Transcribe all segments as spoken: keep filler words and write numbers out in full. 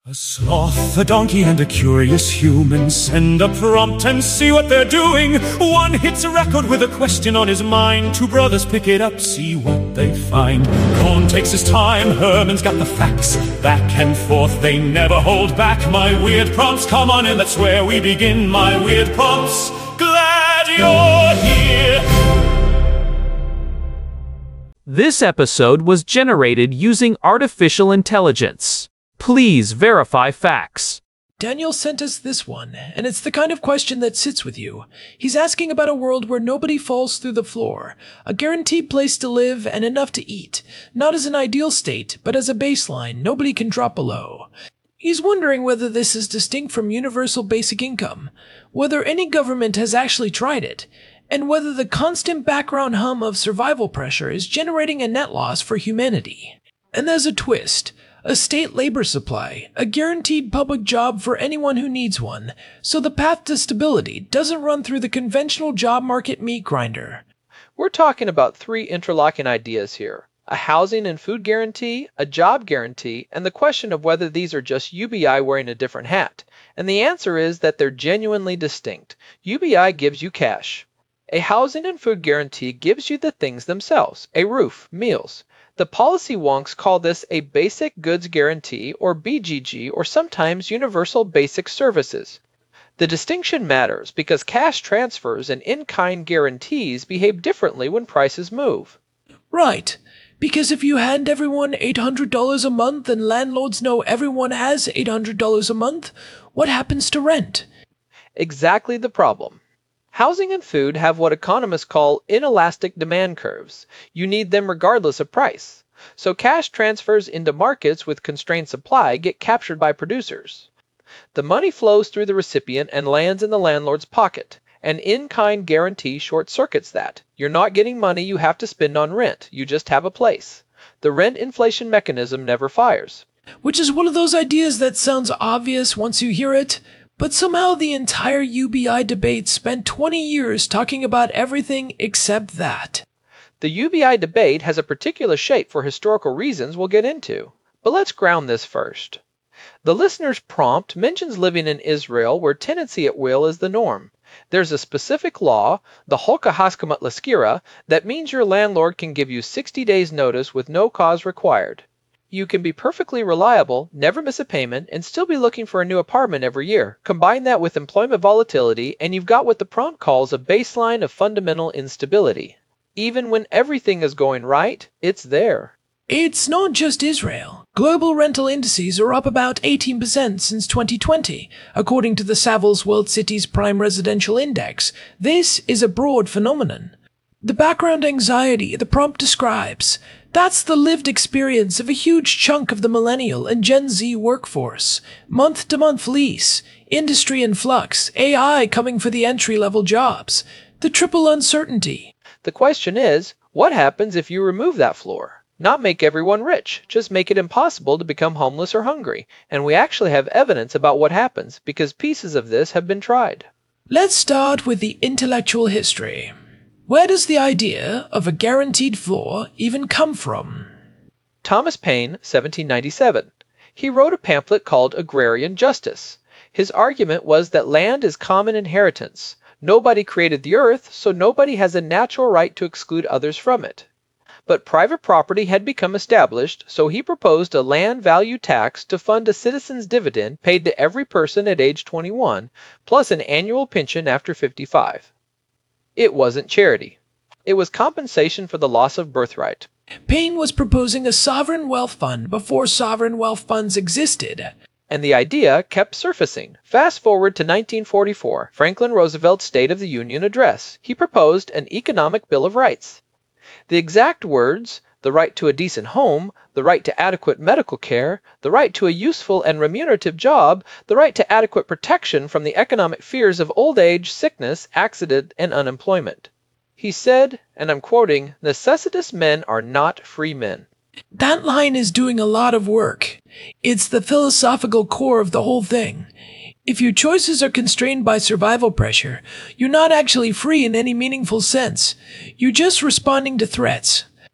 A sloth, a donkey, and a curious human send a prompt and see what they're doing. One hits a record with a question on his mind. Two brothers pick it up, see what they find. Cohn takes his time, Herman's got the facts. Back and forth, they never hold back. My weird prompts, come on in, that's where we begin. My weird prompts, glad you're here. This episode was generated using artificial intelligence. Please verify facts. Daniel sent us this one, and it's the kind of question that sits with you. He's asking about a world where nobody falls through the floor, a guaranteed place to live and enough to eat, not as an ideal state, but as a baseline nobody can drop below. He's wondering whether this is distinct from universal basic income, whether any government has actually tried it, and whether the constant background hum of survival pressure is generating a net loss for humanity. And there's a twist. A state labor supply, a guaranteed public job for anyone who needs one, so the path to stability doesn't run through the conventional job market meat grinder. We're talking about three interlocking ideas here: a housing and food guarantee, a job guarantee, and the question of whether these are just U B I wearing a different hat. And the answer is that they're genuinely distinct. U B I gives you cash. A housing and food guarantee gives you the things themselves, a roof, meals. The policy wonks call this a Basic Goods Guarantee, or B G G, or sometimes Universal Basic Services. The distinction matters because cash transfers and in-kind guarantees behave differently when prices move. Right, because if you hand everyone eight hundred dollars a month and landlords know everyone has eight hundred dollars a month, what happens to rent? Exactly the problem. Housing and food have what economists call inelastic demand curves. You need them regardless of price. So cash transfers into markets with constrained supply get captured by producers. The money flows through the recipient and lands in the landlord's pocket. An in-kind guarantee short-circuits that. You're not getting money you have to spend on rent. You just have a place. The rent inflation mechanism never fires. Which is one of those ideas that sounds obvious once you hear it, but somehow the entire U B I debate spent twenty years talking about everything except that. The U B I debate has a particular shape for historical reasons we'll get into. But let's ground this first. The listener's prompt mentions living in Israel where tenancy at will is the norm. There's a specific law, the Holka Haskamat Laskira, that means your landlord can give you sixty days notice with no cause required. You can be perfectly reliable, never miss a payment, and still be looking for a new apartment every year. Combine that with employment volatility, and you've got what the prompt calls a baseline of fundamental instability. Even when everything is going right, it's there. It's not just Israel. Global rental indices are up about eighteen percent since twenty twenty, according to the Savills World Cities Prime Residential Index. This is a broad phenomenon. The background anxiety the prompt describes, that's the lived experience of a huge chunk of the millennial and Gen Z workforce. Month-to-month lease, industry in flux, A I coming for the entry-level jobs, the triple uncertainty. The question is, what happens if you remove that floor? Not make everyone rich, just make it impossible to become homeless or hungry. And we actually have evidence about what happens because pieces of this have been tried. Let's start with the intellectual history. Where does the idea of a guaranteed floor even come from? Thomas Paine, seventeen ninety-seven. He wrote a pamphlet called Agrarian Justice. His argument was that land is common inheritance. Nobody created the earth, so nobody has a natural right to exclude others from it. But private property had become established, so he proposed a land value tax to fund a citizen's dividend paid to every person at age twenty-one, plus an annual pension after fifty-five. It wasn't charity. It was compensation for the loss of birthright. Paine was proposing a sovereign wealth fund before sovereign wealth funds existed. And the idea kept surfacing. Fast forward to nineteen forty-four, Franklin Roosevelt's State of the Union address. He proposed an economic bill of rights. The exact words, the right to a decent home, the right to adequate medical care, the right to a useful and remunerative job, the right to adequate protection from the economic fears of old age, sickness, accident, and unemployment. He said, and I'm quoting, "Necessitous men are not free men." That line is doing a lot of work. It's the philosophical core of the whole thing. If your choices are constrained by survival pressure, you're not actually free in any meaningful sense. You're just responding to threats.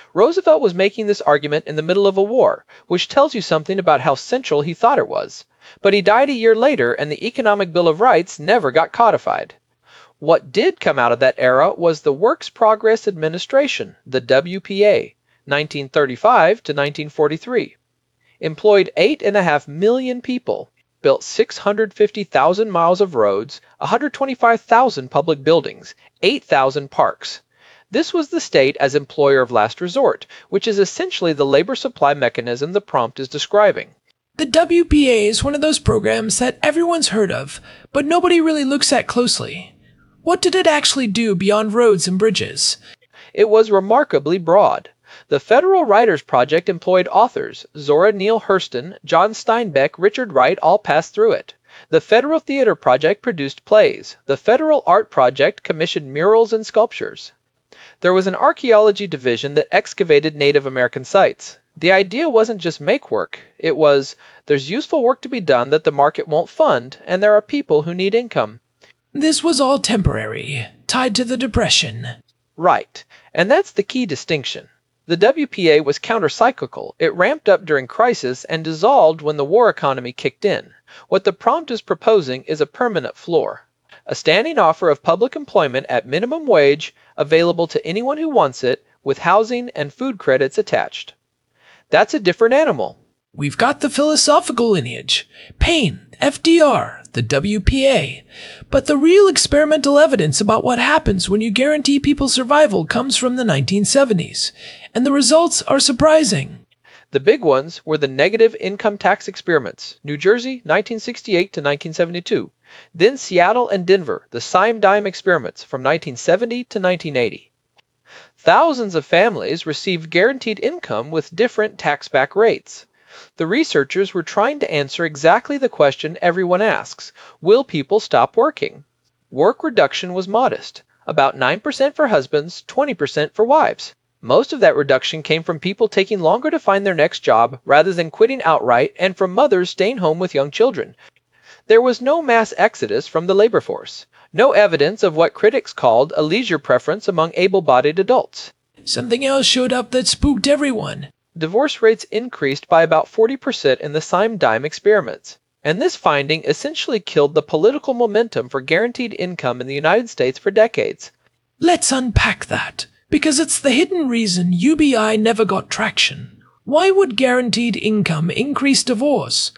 Roosevelt was making this argument in the middle of a war, which tells you something about how central he thought it was. But he died a year later, and the Economic Bill of Rights never got codified. What did come out of that era was the Works Progress Administration, the W P A, nineteen thirty-five to nineteen forty-three. Employed eight and a half million people, built six hundred fifty thousand miles of roads, one hundred twenty-five thousand public buildings, eight thousand parks. This was the state as employer of last resort, which is essentially the labor supply mechanism the prompt is describing. The W P A is one of those programs that everyone's heard of, but nobody really looks at closely. What did it actually do beyond roads and bridges? It was remarkably broad. The Federal Writers Project employed authors. Zora Neale Hurston, John Steinbeck, Richard Wright all passed through it. The Federal Theater Project produced plays. The Federal Art Project commissioned murals and sculptures. There was an archaeology division that excavated Native American sites. The idea wasn't just make work. It was, there's useful work to be done that the market won't fund, and there are people who need income. This was all temporary, tied to the Depression. Right, and that's the key distinction. The W P A was counter-cyclical. It ramped up during crisis and dissolved when the war economy kicked in. What the prompt is proposing is a permanent floor. A standing offer of public employment at minimum wage, available to anyone who wants it, with housing and food credits attached. That's a different animal. We've got the philosophical lineage, Paine, F D R, the W P A. But the real experimental evidence about what happens when you guarantee people's survival comes from the nineteen seventies, and the results are surprising. The big ones were the negative income tax experiments, New Jersey, nineteen sixty-eight to nineteen seventy-two. Then Seattle and Denver, the Sime-Dime experiments from nineteen seventy to nineteen eighty. Thousands of families received guaranteed income with different tax-back rates. The researchers were trying to answer exactly the question everyone asks: will people stop working? Work reduction was modest, about nine percent for husbands, twenty percent for wives. Most of that reduction came from people taking longer to find their next job rather than quitting outright, and from mothers staying home with young children. There was no mass exodus from the labor force. No evidence of what critics called a leisure preference among able-bodied adults. Something else showed up that spooked everyone. Divorce rates increased by about forty percent in the Sime-Dime experiments. And this finding essentially killed the political momentum for guaranteed income in the United States for decades. Let's unpack that, because it's the hidden reason U B I never got traction. Why would guaranteed income increase divorce?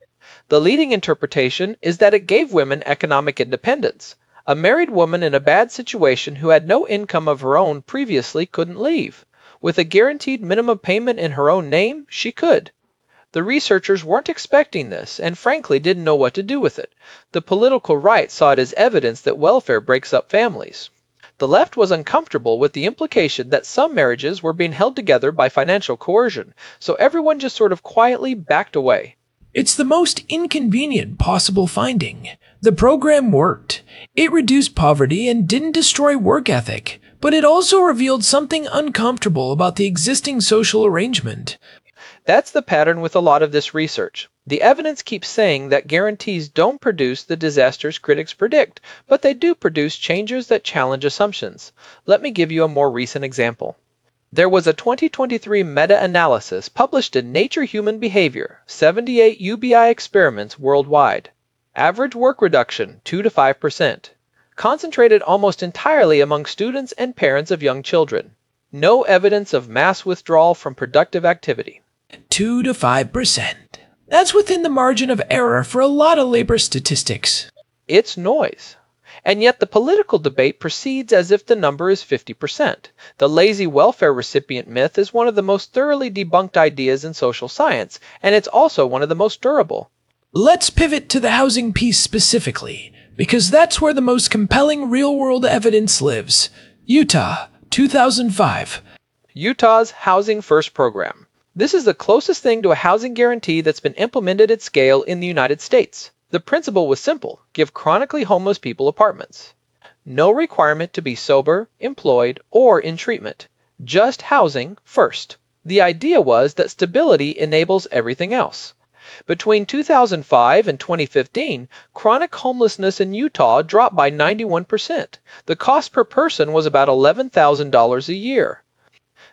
The leading interpretation is that it gave women economic independence. A married woman in a bad situation who had no income of her own previously couldn't leave. With a guaranteed minimum payment in her own name, she could. The researchers weren't expecting this, and frankly didn't know what to do with it. The political right saw it as evidence that welfare breaks up families. The left was uncomfortable with the implication that some marriages were being held together by financial coercion, so everyone just sort of quietly backed away. It's the most inconvenient possible finding. The program worked. It reduced poverty and didn't destroy work ethic, but it also revealed something uncomfortable about the existing social arrangement. That's the pattern with a lot of this research. The evidence keeps saying that guarantees don't produce the disasters critics predict, but they do produce changes that challenge assumptions. Let me give you a more recent example. There was a twenty twenty-three meta-analysis published in Nature Human Behavior, seventy-eight U B I experiments worldwide. Average work reduction, two to five percent. Concentrated almost entirely among students and parents of young children. No evidence of mass withdrawal from productive activity. two to five percent. That's within the margin of error for a lot of labor statistics. It's noise. And yet the political debate proceeds as if the number is fifty percent. The lazy welfare recipient myth is one of the most thoroughly debunked ideas in social science, and it's also one of the most durable. Let's pivot to the housing piece specifically, because that's where the most compelling real-world evidence lives. Utah, two thousand five. Utah's Housing First program. This is the closest thing to a housing guarantee that's been implemented at scale in the United States. The principle was simple: give chronically homeless people apartments. No requirement to be sober, employed, or in treatment. Just housing first. The idea was that stability enables everything else. Between two thousand five and twenty fifteen, chronic homelessness in Utah dropped by ninety-one percent. The cost per person was about eleven thousand dollars a year.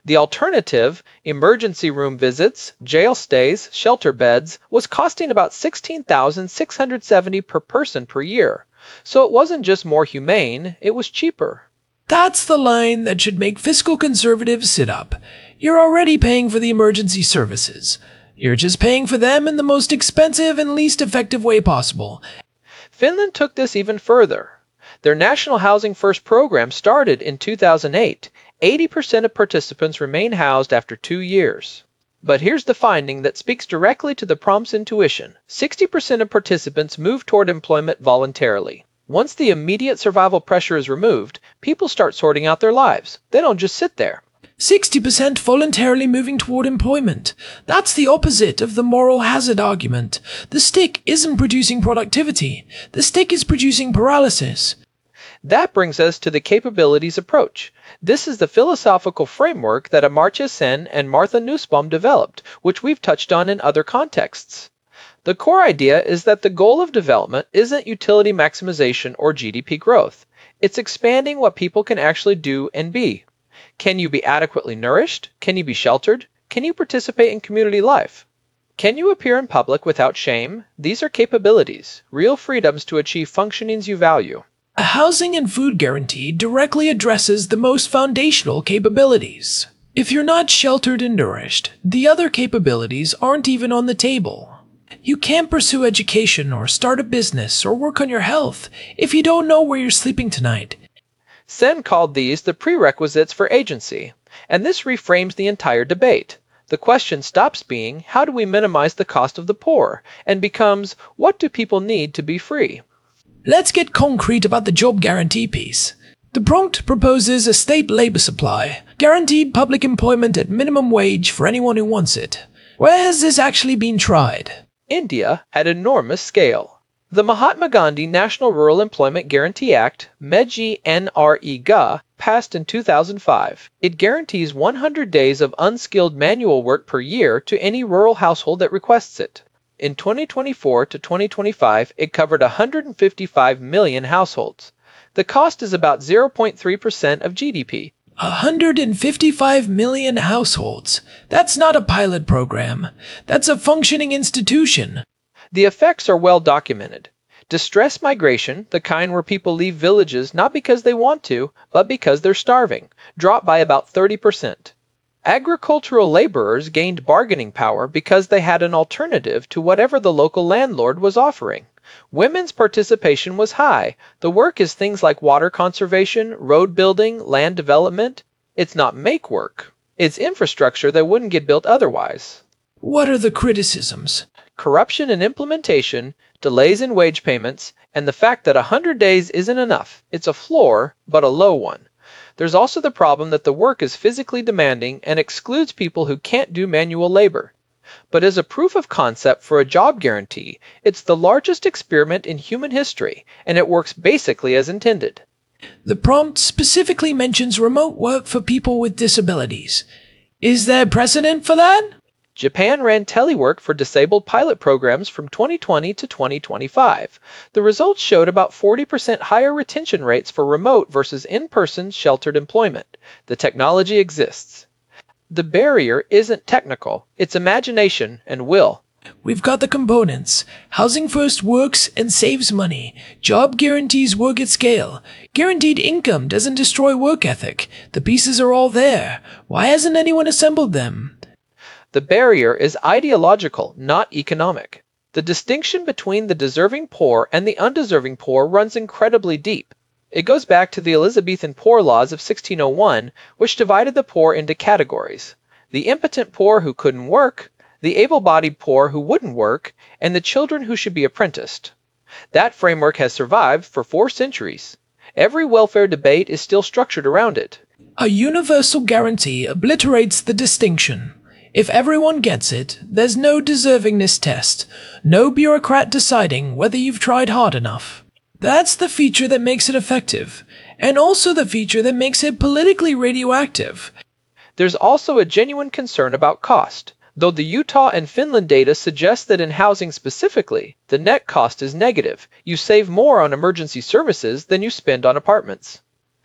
The alternative, emergency room visits, jail stays, shelter beds, was costing about sixteen thousand six hundred seventy dollars per person per year. So it wasn't just more humane, it was cheaper. That's the line that should make fiscal conservatives sit up. You're already paying for the emergency services. You're just paying for them in the most expensive and least effective way possible. Finland took this even further. Their National Housing First program started in two thousand eight. eighty percent of participants remain housed after two years. But here's the finding that speaks directly to the prompt's intuition. sixty percent of participants move toward employment voluntarily. Once the immediate survival pressure is removed, people start sorting out their lives. They don't just sit there. sixty percent voluntarily moving toward employment. That's the opposite of the moral hazard argument. The stick isn't producing productivity. The stick is producing paralysis. That brings us to the capabilities approach. This is the philosophical framework that Amartya Sen and Martha Nussbaum developed, which we've touched on in other contexts. The core idea is that the goal of development isn't utility maximization or G D P growth. It's expanding what people can actually do and be. Can you be adequately nourished? Can you be sheltered? Can you participate in community life? Can you appear in public without shame? These are capabilities, real freedoms to achieve functionings you value. A housing and food guarantee directly addresses the most foundational capabilities. If you're not sheltered and nourished, the other capabilities aren't even on the table. You can't pursue education or start a business or work on your health if you don't know where you're sleeping tonight. Sen called these the prerequisites for agency, and this reframes the entire debate. The question stops being, how do we minimize the cost of the poor, and becomes, what do people need to be free? Let's get concrete about the job guarantee piece. The prompt proposes a state labor supply, guaranteed public employment at minimum wage for anyone who wants it. Where has this actually been tried? India at enormous scale. The Mahatma Gandhi National Rural Employment Guarantee Act, M E G N R E G A, passed in two thousand five. It guarantees one hundred days of unskilled manual work per year to any rural household that requests it. In twenty twenty-four to twenty twenty-five, it covered one hundred fifty-five million households. The cost is about zero point three percent of G D P. one hundred fifty-five million households. That's not a pilot program. That's a functioning institution. The effects are well documented. Distress migration, the kind where people leave villages not because they want to, but because they're starving, dropped by about thirty percent. Agricultural laborers gained bargaining power because they had an alternative to whatever the local landlord was offering. Women's participation was high. The work is things like water conservation, road building, land development. It's not make work. It's infrastructure that wouldn't get built otherwise. What are the criticisms? Corruption in implementation, delays in wage payments, and the fact that one hundred days isn't enough. It's a floor, but a low one. There's also the problem that the work is physically demanding and excludes people who can't do manual labor. But as a proof of concept for a job guarantee, it's the largest experiment in human history, and it works basically as intended. The prompt specifically mentions remote work for people with disabilities. Is there precedent for that? Japan ran telework for disabled pilot programs from twenty twenty to twenty twenty-five. The results showed about forty percent higher retention rates for remote versus in-person sheltered employment. The technology exists. The barrier isn't technical, it's imagination and will. We've got the components. Housing First works and saves money. Job guarantees work at scale. Guaranteed income doesn't destroy work ethic. The pieces are all there. Why hasn't anyone assembled them? The barrier is ideological, not economic. The distinction between the deserving poor and the undeserving poor runs incredibly deep. It goes back to the Elizabethan Poor Laws of sixteen oh one, which divided the poor into categories: the impotent poor who couldn't work, the able-bodied poor who wouldn't work, and the children who should be apprenticed. That framework has survived for four centuries. Every welfare debate is still structured around it. A universal guarantee obliterates the distinction. If everyone gets it, there's no deservingness test, no bureaucrat deciding whether you've tried hard enough. That's the feature that makes it effective, and also the feature that makes it politically radioactive. There's also a genuine concern about cost, though the Utah and Finland data suggests that in housing specifically, the net cost is negative. You save more on emergency services than you spend on apartments.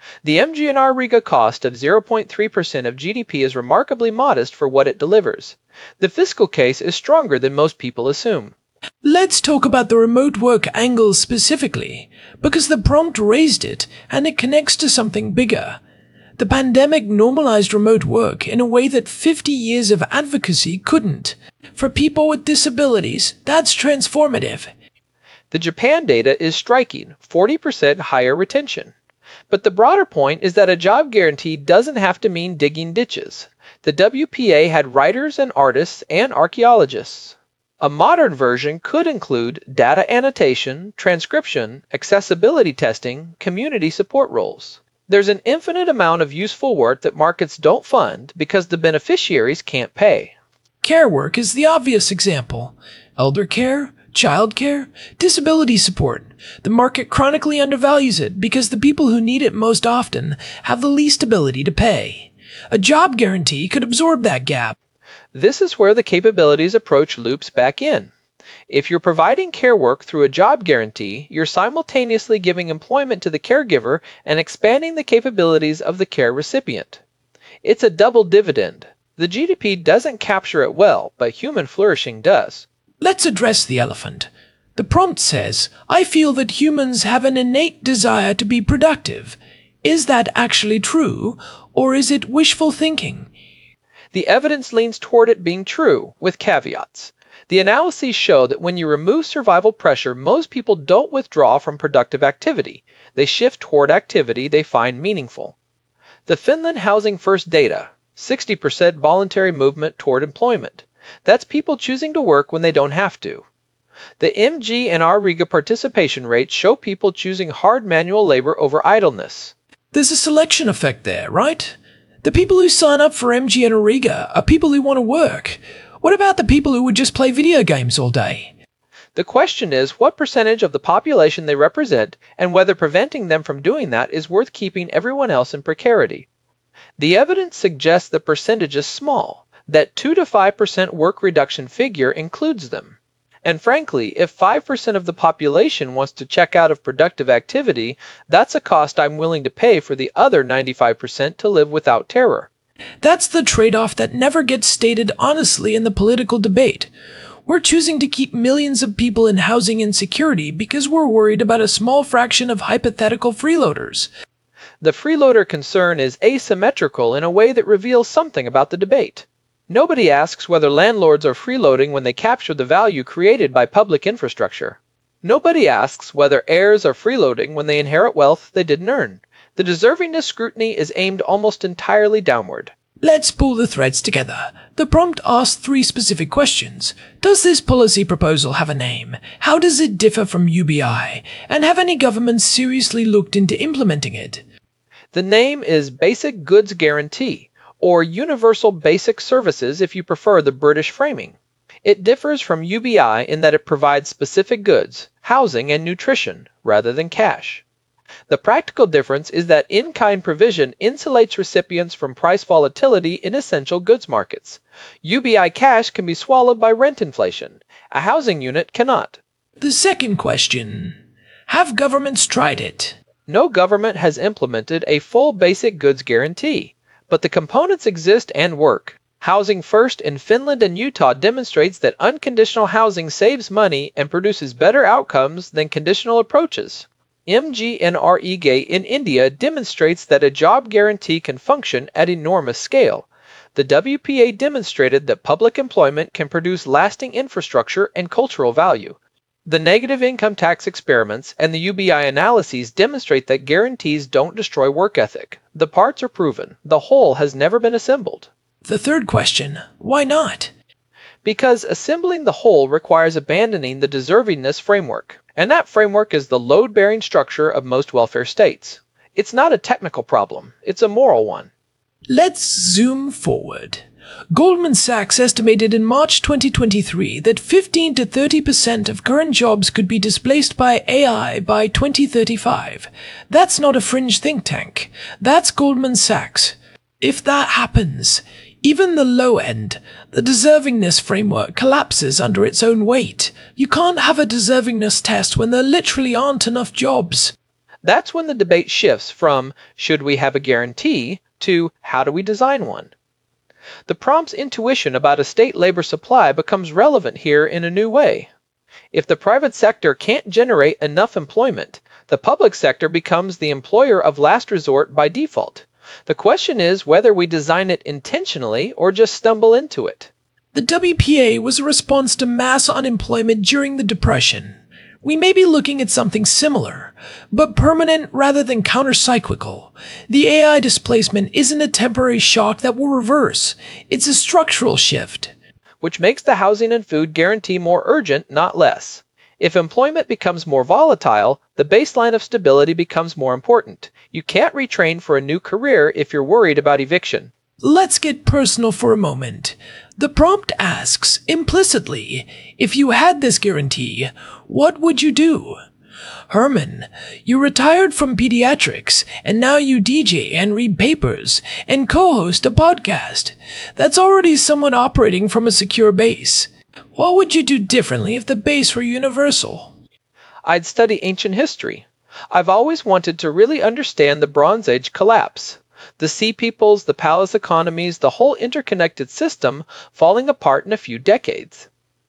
The M G N R Riga cost of zero point three percent of G D P is remarkably modest for what it delivers. The fiscal case is stronger than most people assume. Let's talk about the remote work angle specifically, because the prompt raised it and it connects to something bigger. The pandemic normalized remote work in a way that fifty years of advocacy couldn't. For people with disabilities, that's transformative. The Japan data is striking, forty percent higher retention. But the broader point is that a job guarantee doesn't have to mean digging ditches. The W P A had writers and artists and archaeologists. A modern version could include data annotation, transcription, accessibility testing, community support roles. There's an infinite amount of useful work that markets don't fund because the beneficiaries can't pay. Care work is the obvious example. Elder care, child care, disability support. The market chronically undervalues it because the people who need it most often have the least ability to pay. A job guarantee could absorb that gap. This is where the capabilities approach loops back in. If you're providing care work through a job guarantee, you're simultaneously giving employment to the caregiver and expanding the capabilities of the care recipient. It's a double dividend. The G D P doesn't capture it well, but human flourishing does. Let's address the elephant. The prompt says, I feel that humans have an innate desire to be productive. Is that actually true, or is it wishful thinking? The evidence leans toward it being true, with caveats. The analyses show that when you remove survival pressure, most people don't withdraw from productive activity. They shift toward activity they find meaningful. The Finland Housing First data, sixty percent voluntary movement toward employment. That's people choosing to work when they don't have to. The M G N R Riga participation rates show people choosing hard manual labor over idleness. There's a selection effect there, right? The people who sign up for M G N R Riga are people who want to work. What about the people who would just play video games all day? The question is what percentage of the population they represent and whether preventing them from doing that is worth keeping everyone else in precarity. The evidence suggests the percentage is small, that two to five percent work reduction figure includes them. And frankly, if five percent of the population wants to check out of productive activity, that's a cost I'm willing to pay for the other ninety-five percent to live without terror. That's the trade-off that never gets stated honestly in the political debate. We're choosing to keep millions of people in housing insecurity because we're worried about a small fraction of hypothetical freeloaders. The freeloader concern is asymmetrical in a way that reveals something about the debate. Nobody asks whether landlords are freeloading when they capture the value created by public infrastructure. Nobody asks whether heirs are freeloading when they inherit wealth they didn't earn. The deservingness scrutiny is aimed almost entirely downward. Let's pull the threads together. The prompt asks three specific questions. Does this policy proposal have a name? How does it differ from U B I? And have any governments seriously looked into implementing it? The name is Basic Goods Guarantee, or Universal Basic Services if you prefer the British framing. It differs from U B I in that it provides specific goods, housing, and nutrition, rather than cash. The practical difference is that in-kind provision insulates recipients from price volatility in essential goods markets. U B I cash can be swallowed by rent inflation. A housing unit cannot. The second question. Have governments tried it? No government has implemented a full basic goods guarantee, but the components exist and work. Housing First in Finland and Utah demonstrates that unconditional housing saves money and produces better outcomes than conditional approaches. M G N R E G A in India demonstrates that a job guarantee can function at enormous scale. The W P A demonstrated that public employment can produce lasting infrastructure and cultural value. The negative income tax experiments and the U B I analyses demonstrate that guarantees don't destroy work ethic. The parts are proven. The whole has never been assembled. The third question. Why not? Because assembling the whole requires abandoning the deservingness framework. And that framework is the load-bearing structure of most welfare states. It's not a technical problem, it's a moral one. Let's zoom forward. Goldman Sachs estimated in March twenty twenty-three that fifteen to thirty percent of current jobs could be displaced by A I by twenty thirty-five. That's not a fringe think tank. That's Goldman Sachs. If that happens, even the low end, the deservingness framework collapses under its own weight. You can't have a deservingness test when there literally aren't enough jobs. That's when the debate shifts from should we have a guarantee to how do we design one? The prompt's intuition about a state labor supply becomes relevant here in a new way. If the private sector can't generate enough employment, the public sector becomes the employer of last resort by default. The question is whether we design it intentionally or just stumble into it. The W P A was a response to mass unemployment during the Depression. We may be looking at something similar, but permanent rather than counter-cyclical. The A I displacement isn't a temporary shock that will reverse. It's a structural shift. Which makes the housing and food guarantee more urgent, not less. If employment becomes more volatile, the baseline of stability becomes more important. You can't retrain for a new career if you're worried about eviction. Let's get personal for a moment. The prompt asks, implicitly, if you had this guarantee, what would you do? Herman, you retired from pediatrics, and now you D J and read papers, and co-host a podcast. That's already someone operating from a secure base. What would you do differently if the base were universal? I'd study ancient history. I've always wanted to really understand the Bronze Age collapse. The sea peoples, the palace economies, the whole interconnected system falling apart in a few decades.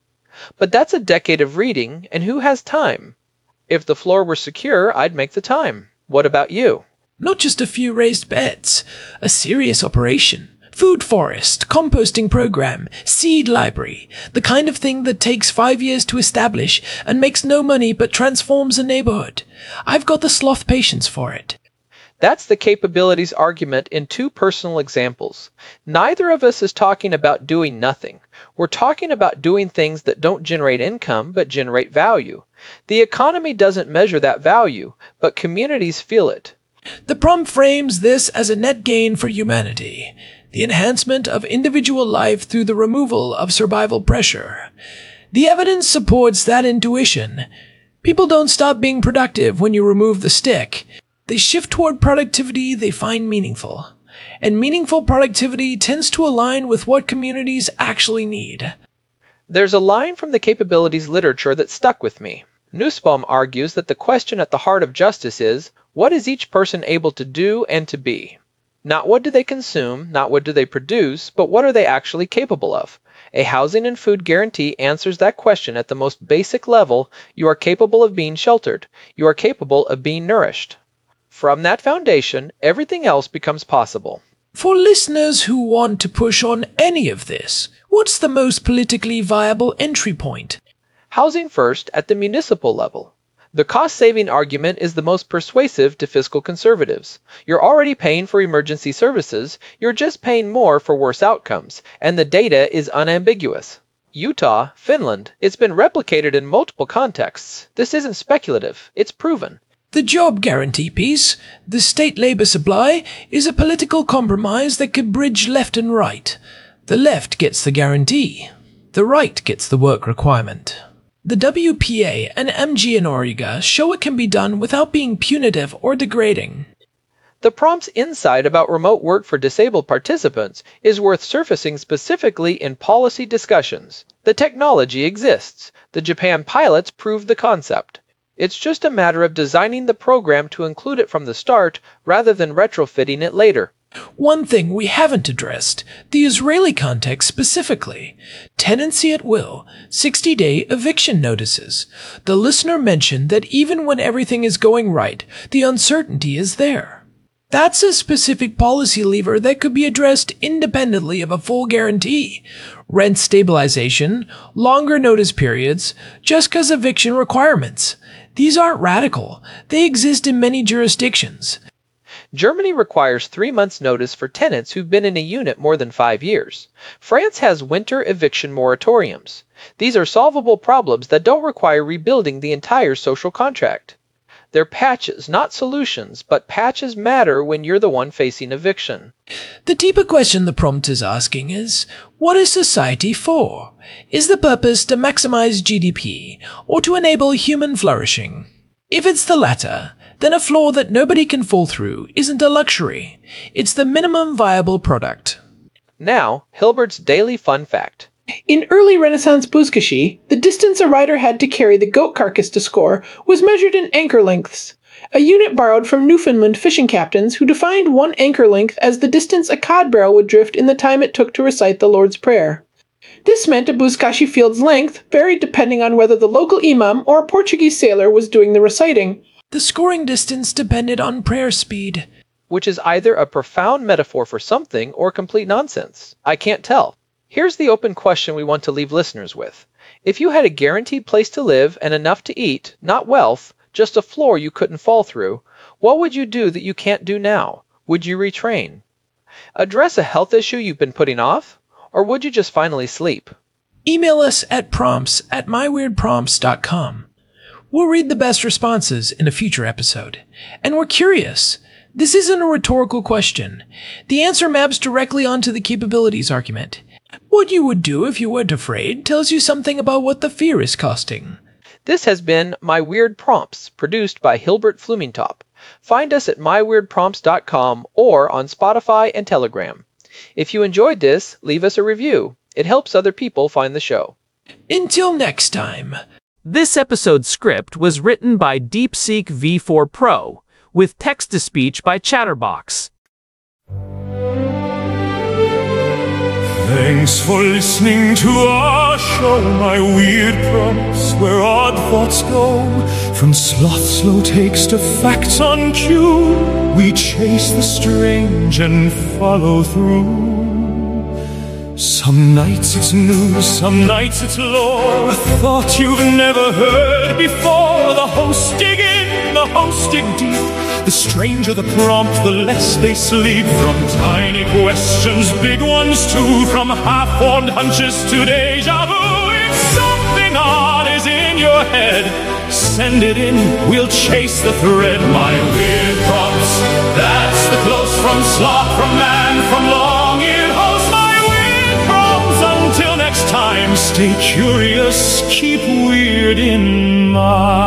But that's a decade of reading, and who has time? If the floor were secure, I'd make the time. What about you? Not just a few raised beds. A serious operation. Food forest, composting program, seed library. The kind of thing that takes five years to establish and makes no money but transforms a neighborhood. I've got the sloth patience for it. That's the capabilities argument in two personal examples. Neither of us is talking about doing nothing. We're talking about doing things that don't generate income but generate value. The economy doesn't measure that value, but communities feel it. The prompt frames this as a net gain for humanity. The enhancement of individual life through the removal of survival pressure. The evidence supports that intuition. People don't stop being productive when you remove the stick. They shift toward productivity they find meaningful. And meaningful productivity tends to align with what communities actually need. There's a line from the capabilities literature that stuck with me. Nussbaum argues that the question at the heart of justice is, what is each person able to do and to be? Not what do they consume, not what do they produce, but what are they actually capable of? A housing and food guarantee answers that question at the most basic level. You are capable of being sheltered. You are capable of being nourished. From that foundation, everything else becomes possible. For listeners who want to push on any of this, what's the most politically viable entry point? Housing first at the municipal level. The cost-saving argument is the most persuasive to fiscal conservatives. You're already paying for emergency services, you're just paying more for worse outcomes, and the data is unambiguous. Utah, Finland, it's been replicated in multiple contexts. This isn't speculative, it's proven. The job guarantee piece, the state labor supply, is a political compromise that could bridge left and right. The left gets the guarantee. The right gets the work requirement. The W P A and M G and Origa show it can be done without being punitive or degrading. The prompt's insight about remote work for disabled participants is worth surfacing specifically in policy discussions. The technology exists. The Japan pilots proved the concept. It's just a matter of designing the program to include it from the start rather than retrofitting it later. One thing we haven't addressed, the Israeli context specifically. Tenancy at will, sixty-day eviction notices. The listener mentioned that even when everything is going right, the uncertainty is there. That's a specific policy lever that could be addressed independently of a full guarantee. Rent stabilization, longer notice periods, just cause eviction requirements. These aren't radical. They exist in many jurisdictions. Germany requires three months' notice for tenants who've been in a unit more than five years. France has winter eviction moratoriums. These are solvable problems that don't require rebuilding the entire social contract. They're patches, not solutions, but patches matter when you're the one facing eviction. The deeper question the prompt is asking is, what is society for? Is the purpose to maximize G D P or to enable human flourishing? If it's the latter, then a floor that nobody can fall through isn't a luxury. It's the minimum viable product. Now, Hilbert's daily fun fact. In early Renaissance Buzkashi, the distance a rider had to carry the goat carcass to score was measured in anchor lengths. a unit borrowed from Newfoundland fishing captains who defined one anchor length as the distance a cod barrel would drift in the time it took to recite the Lord's Prayer. This meant a buzkashi field's length varied depending on whether the local imam or a Portuguese sailor was doing the reciting. The scoring distance depended on prayer speed, which is either a profound metaphor for something or complete nonsense. I can't tell. Here's the open question we want to leave listeners with. If you had a guaranteed place to live and enough to eat, not wealth, just a floor you couldn't fall through, what would you do that you can't do now? Would you retrain? Address a health issue you've been putting off? Or would you just finally sleep? Email us at prompts at my weird prompts dot com. We'll read the best responses in a future episode. And we're curious. This isn't a rhetorical question. The answer maps directly onto the capabilities argument. What you would do if you weren't afraid tells you something about what the fear is costing. This has been My Weird Prompts, produced by Hilbert Flumingtop. Find us at my weird prompts dot com or on Spotify and Telegram. If you enjoyed this, leave us a review. It helps other people find the show. Until next time. This episode's script was written by DeepSeek V four Pro, with text-to-speech by Chatterbox. Thanks for listening to our show, My Weird Prompts, where odd thoughts go. From sloth slow takes to facts on cue, we chase the strange and follow through. Some nights it's news, some nights it's lore, a thought you've never heard before. The hosts dig in, the hosts dig deep. The stranger the prompt, the less they sleep. From tiny questions, big ones too. From half-formed hunches to deja vu. If something odd is in your head, send it in, we'll chase the thread. My weird prompts, that's the close from sloth, from man, from long-eared host. My weird prompts, until next time, stay curious, keep weird in mind.